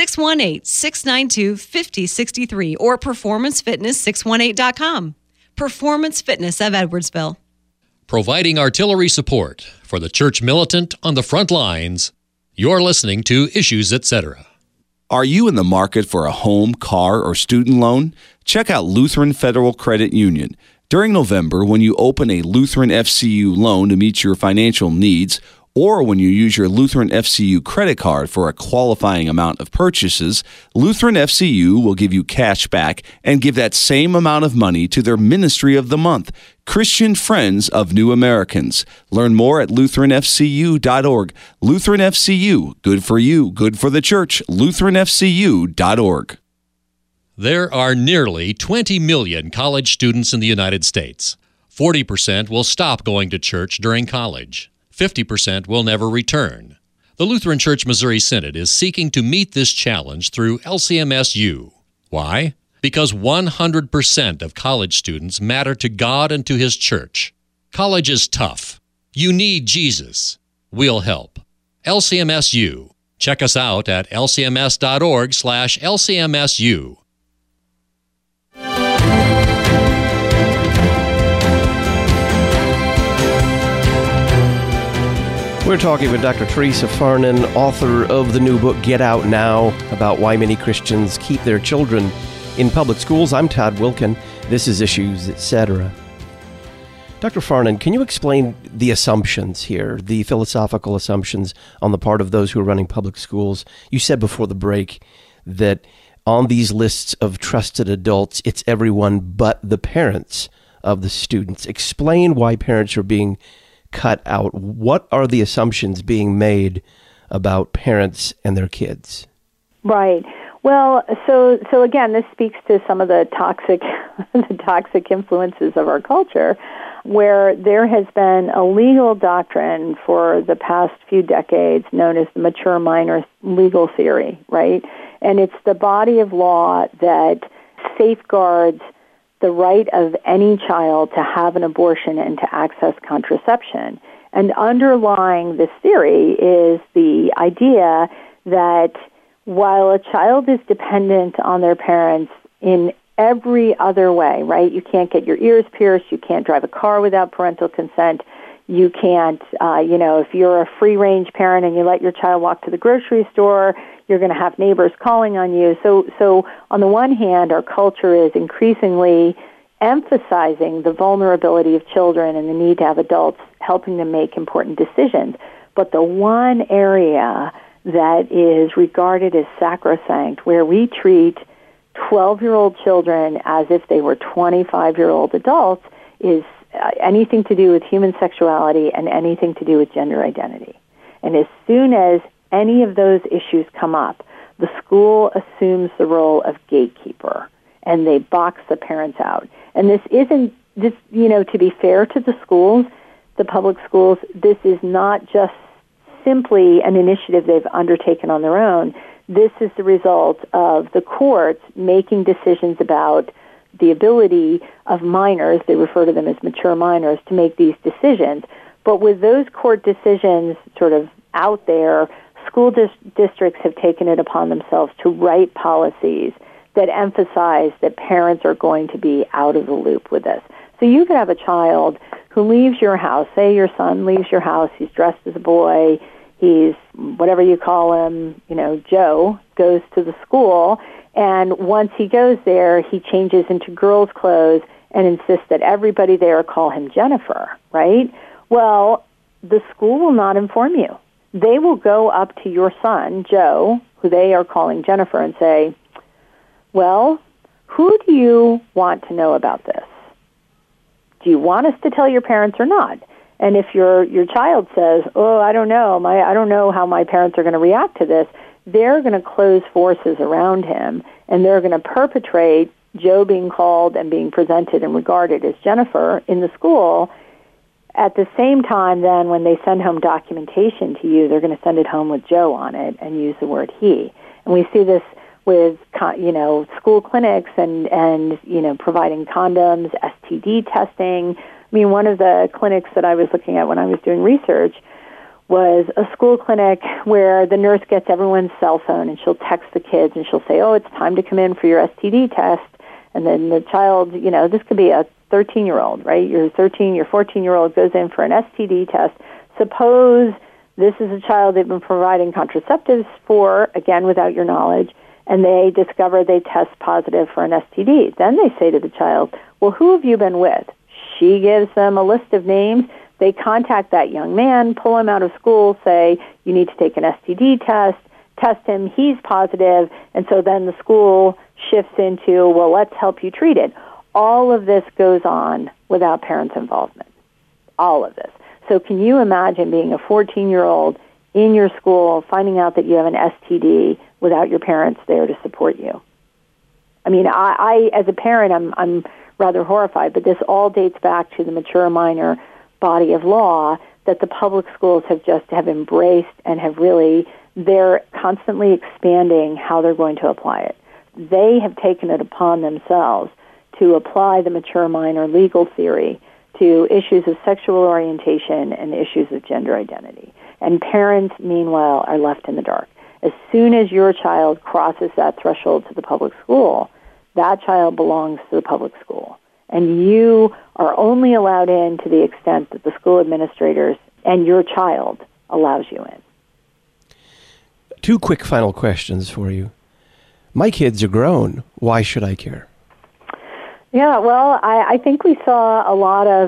618-692-5063 or performancefitness618.com. Performance Fitness of Edwardsville. Providing artillery support for the church militant on the front lines. You're listening to Issues, Etc. Are you in the market for a home, car, or student loan? Check out Lutheran Federal Credit Union. During November, when you open a Lutheran FCU loan to meet your financial needs, or when you use your Lutheran FCU credit card for a qualifying amount of purchases, Lutheran FCU will give you cash back and give that same amount of money to their Ministry of the Month, Christian Friends of New Americans. Learn more at LutheranFCU.org. Lutheran FCU, good for you, good for the church, LutheranFCU.org. There are nearly 20 million college students in the United States. 40% will stop going to church during college. 50% will never return. The Lutheran Church Missouri Synod is seeking to meet this challenge through LCMSU. Why? Because 100% of college students matter to God and to His church. College is tough. You need Jesus. We'll help. LCMSU. Check us out at lcms.org/LCMSU. We're talking with Dr. Teresa Farnan, author of the new book, Get Out Now, about why many Christians keep their children in public schools. I'm Todd Wilkin. This is Issues, Etc. Dr. Farnan, can you explain the assumptions here, the philosophical assumptions on the part of those who are running public schools? You said before the break that on these lists of trusted adults, it's everyone but the parents of the students. Explain why parents are being cut out. What are the assumptions being made about parents and their kids? Right. Well, so again, this speaks to some of the toxic influences of our culture, where there has been a legal doctrine for the past few decades known as the mature minor legal theory, right? And it's the body of law that safeguards the right of any child to have an abortion and to access contraception. And underlying this theory is the idea that while a child is dependent on their parents in every other way, right? You can't get your ears pierced, you can't drive a car without parental consent, you can't, if you're a free-range parent and you let your child walk to the grocery store, you're going to have neighbors calling on you. So on the one hand, our culture is increasingly emphasizing the vulnerability of children and the need to have adults helping them make important decisions. But the one area that is regarded as sacrosanct, where we treat 12-year-old children as if they were 25-year-old adults, is anything to do with human sexuality and anything to do with gender identity. And as soon as any of those issues come up, the school assumes the role of gatekeeper, and they box the parents out. And this isn't, to be fair to the schools, the public schools, this is not just simply an initiative they've undertaken on their own. This is the result of the courts making decisions about the ability of minors, they refer to them as mature minors, to make these decisions. But with those court decisions sort of out there, school districts have taken it upon themselves to write policies that emphasize that parents are going to be out of the loop with this. So you could have a child who leaves your house, say your son leaves your house, he's dressed as a boy, he's whatever you call him, Joe, goes to the school, and once he goes there, he changes into girls' clothes and insists that everybody there call him Jennifer, right? Well, the school will not inform you. They will go up to your son, Joe, who they are calling Jennifer, and say, well, who do you want to know about this? Do you want us to tell your parents or not? And if your child says, oh, I don't know, I don't know how my parents are going to react to this, they're going to close forces around him, and they're going to perpetrate Joe being called and being presented and regarded as Jennifer in the school. At the same time, then, when they send home documentation to you, they're going to send it home with Joe on it and use the word he. And we see this with, school clinics and providing condoms, STD testing. I mean, one of the clinics that I was looking at when I was doing research was a school clinic where the nurse gets everyone's cell phone and she'll text the kids and she'll say, oh, it's time to come in for your STD test. And then the child, this could be a 13-year-old, right? Your 14-year-old goes in for an STD test. Suppose this is a child they've been providing contraceptives for, again, without your knowledge, and they discover they test positive for an STD. Then they say to the child, well, who have you been with? She gives them a list of names. They contact that young man, pull him out of school, say, you need to take an STD test him, he's positive, and so then the school shifts into, well, let's help you treat it. All of this goes on without parents' involvement. All of this. So can you imagine being a 14-year-old in your school, finding out that you have an STD without your parents there to support you? I mean, I as a parent, I'm rather horrified, but this all dates back to the mature minor body of law that the public schools have embraced and they're constantly expanding how they're going to apply it. They have taken it upon themselves to apply the mature minor legal theory to issues of sexual orientation and issues of gender identity. And parents, meanwhile, are left in the dark. As soon as your child crosses that threshold to the public school, that child belongs to the public school. And you are only allowed in to the extent that the school administrators and your child allows you in. 2 quick final questions for you. My kids are grown. Why should I care? Yeah, well, I think we saw a lot of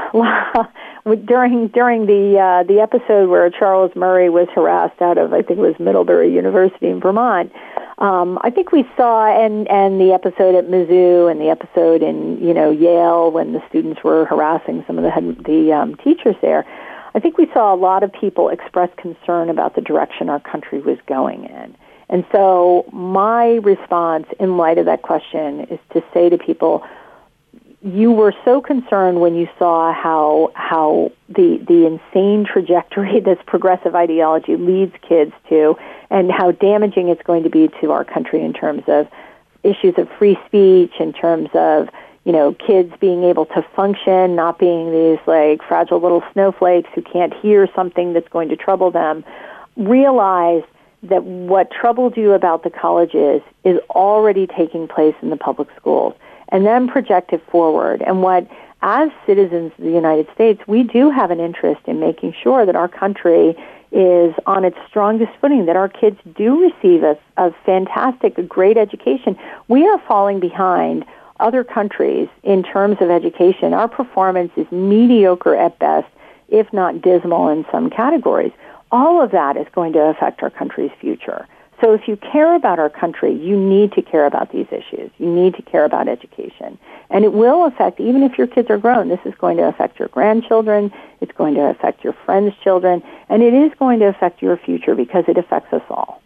during the episode where Charles Murray was harassed out of, I think it was Middlebury University in Vermont. I think we saw, and the episode at Mizzou and the episode in Yale when the students were harassing some of the teachers there. I think we saw a lot of people express concern about the direction our country was going in. And so my response in light of that question is to say to people, you were so concerned when you saw how the insane trajectory this progressive ideology leads kids to, and how damaging it's going to be to our country in terms of issues of free speech, in terms of kids being able to function, not being these like fragile little snowflakes who can't hear something that's going to trouble them. Realize that what troubled you about the colleges is already taking place in the public schools, and then project it forward. And what, as citizens of the United States, we do have an interest in making sure that our country is on its strongest footing, that our kids do receive a fantastic, a great education. We are falling behind other countries in terms of education. Our performance is mediocre at best, if not dismal in some categories. All of that is going to affect our country's future. So if you care about our country, you need to care about these issues. You need to care about education. And it will affect, even if your kids are grown, this is going to affect your grandchildren, it's going to affect your friends' children, and it is going to affect your future because it affects us all.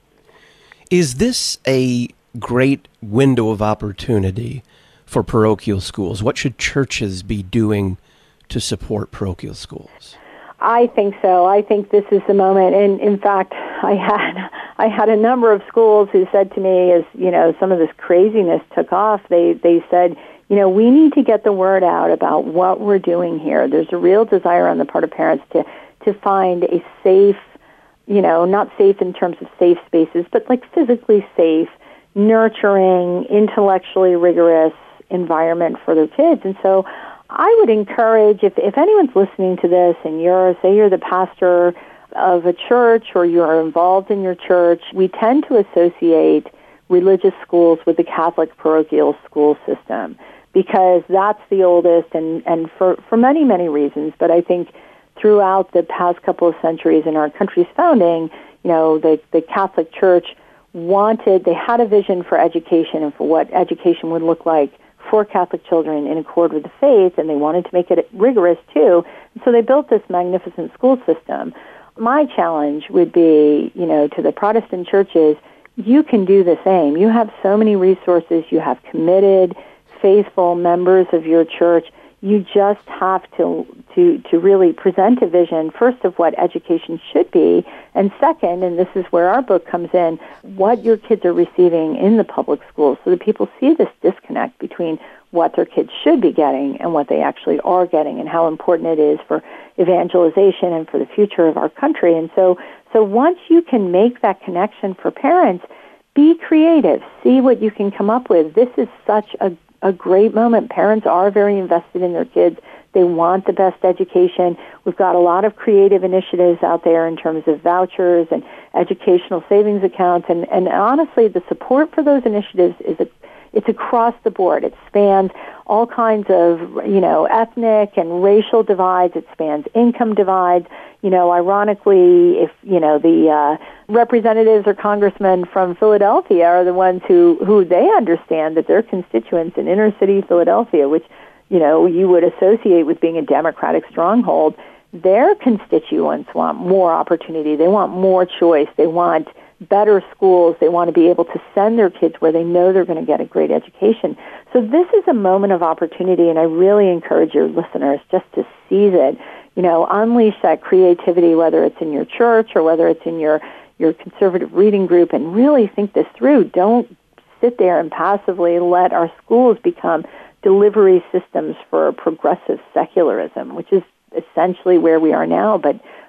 Is this a great window of opportunity for parochial schools? What should churches be doing to support parochial schools? I think so. I think this is the moment. And in fact, I had a number of schools who said to me, as some of this craziness took off, they said, we need to get the word out about what we're doing here. There's a real desire on the part of parents to find a safe, not safe in terms of safe spaces, but like physically safe, nurturing, intellectually rigorous environment for their kids. And so I would encourage, if anyone's listening to this and you're the pastor of a church or you're involved in your church, we tend to associate religious schools with the Catholic parochial school system because that's the oldest and for many, many reasons. But I think throughout the past couple of centuries in our country's founding, the Catholic Church they had a vision for education and for what education would look like for Catholic children in accord with the faith, and they wanted to make it rigorous too. And so they built this magnificent school system. My challenge would be, to the Protestant churches, you can do the same. You have so many resources. You have committed, faithful members of your church. You just have to really present a vision, first, of what education should be, and second, and this is where our book comes in, what your kids are receiving in the public schools so that people see this disconnect between what their kids should be getting and what they actually are getting and how important it is for evangelization and for the future of our country. And so once you can make that connection for parents, be creative. See what you can come up with. This is such a great moment. Parents are very invested in their kids. They want the best education. We've got a lot of creative initiatives out there in terms of vouchers and educational savings accounts. And honestly, the support for those initiatives it's across the board. It spans all kinds of, ethnic and racial divides. It spans income divides. Ironically, if, the representatives or congressmen from Philadelphia are the ones who they understand that their constituents in inner city Philadelphia, which, you would associate with being a Democratic stronghold, their constituents want more opportunity. They want more choice. They want better schools. They want to be able to send their kids where they know they're going to get a great education. So this is a moment of opportunity, and I really encourage your listeners just to seize it. Unleash that creativity, whether it's in your church or whether it's in your conservative reading group, and really think this through. Don't sit there and passively let our schools become delivery systems for progressive secularism, which is essentially where we are now, but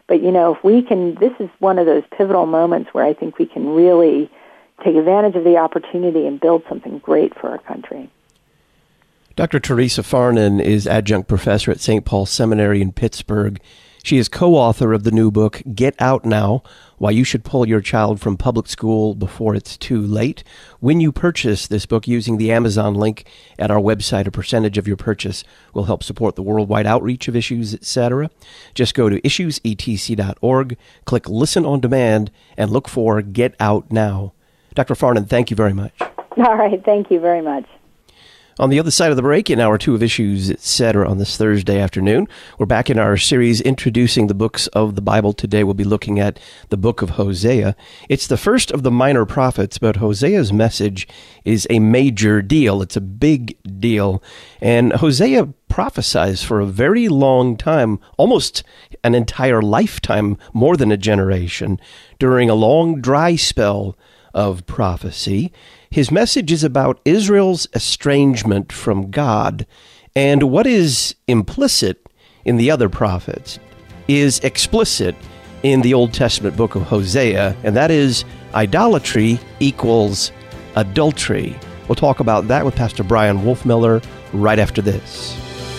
But, if we can, this is one of those pivotal moments where I think we can really take advantage of the opportunity and build something great for our country. Dr. Teresa Farnan is adjunct professor at St. Paul Seminary in Pittsburgh. She is co-author of the new book, Get Out Now, Why You Should Pull Your Child from Public School Before It's Too Late. When you purchase this book using the Amazon link at our website, a percentage of your purchase will help support the worldwide outreach of Issues, etc. Just go to issuesetc.org, click Listen on Demand, and look for Get Out Now. Dr. Farnan, thank you very much. All right, thank you very much. On the other side of the break, in Hour 2 of Issues, etc., on this Thursday afternoon, we're back in our series introducing the books of the Bible. Today we'll be looking at the book of Hosea. It's the first of the minor prophets, but Hosea's message is a major deal. It's a big deal. And Hosea prophesies for a very long time, almost an entire lifetime, more than a generation, during a long dry spell of prophecy. His message is about Israel's estrangement from God, and what is implicit in the other prophets is explicit in the Old Testament book of Hosea, and that is idolatry equals adultery. We'll talk about that with Pastor Brian Wolfmiller right after this.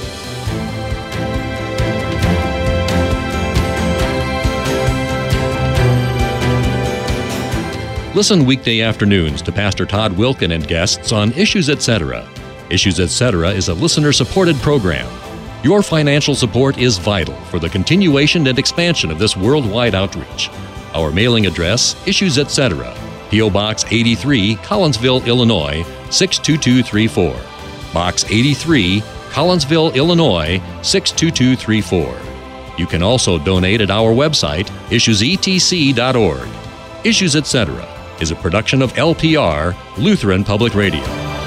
Listen weekday afternoons to Pastor Todd Wilken and guests on Issues, Etc. Issues, Etc. is a listener-supported program. Your financial support is vital for the continuation and expansion of this worldwide outreach. Our mailing address, Issues, Etc. P.O. Box 83, Collinsville, Illinois, 62234. Box 83, Collinsville, Illinois, 62234. You can also donate at our website, issuesetc.org. Issues, Etc. is a production of LPR, Lutheran Public Radio.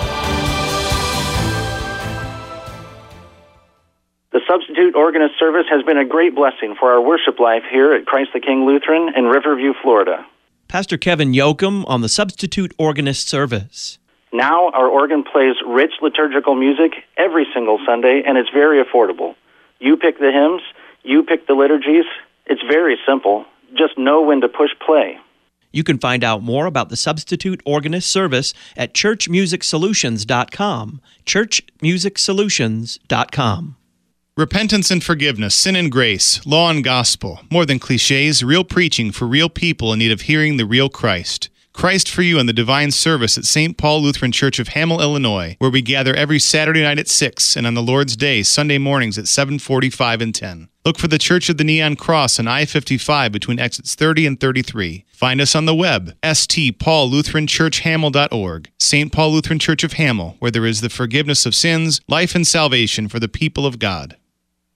The Substitute Organist Service has been a great blessing for our worship life here at Christ the King Lutheran in Riverview, Florida. Pastor Kevin Yoakum on the Substitute Organist Service. Now our organ plays rich liturgical music every single Sunday, and it's very affordable. You pick the hymns, you pick the liturgies. It's very simple. Just know when to push play. You can find out more about the Substitute Organist Service at churchmusicsolutions.com. churchmusicsolutions.com. Repentance and forgiveness, sin and grace, law and gospel. More than cliches, real preaching for real people in need of hearing the real Christ. Christ for You in the Divine Service at St. Paul Lutheran Church of Hamel, Illinois, where we gather every Saturday night at 6 and on the Lord's Day, Sunday mornings at 7:45 and 10. Look for the Church of the Neon Cross on I-55 between exits 30 and 33. Find us on the web, stpaullutheranchurchhamel.org. St. Paul Lutheran Church of Hamel, where there is the forgiveness of sins, life and salvation for the people of God.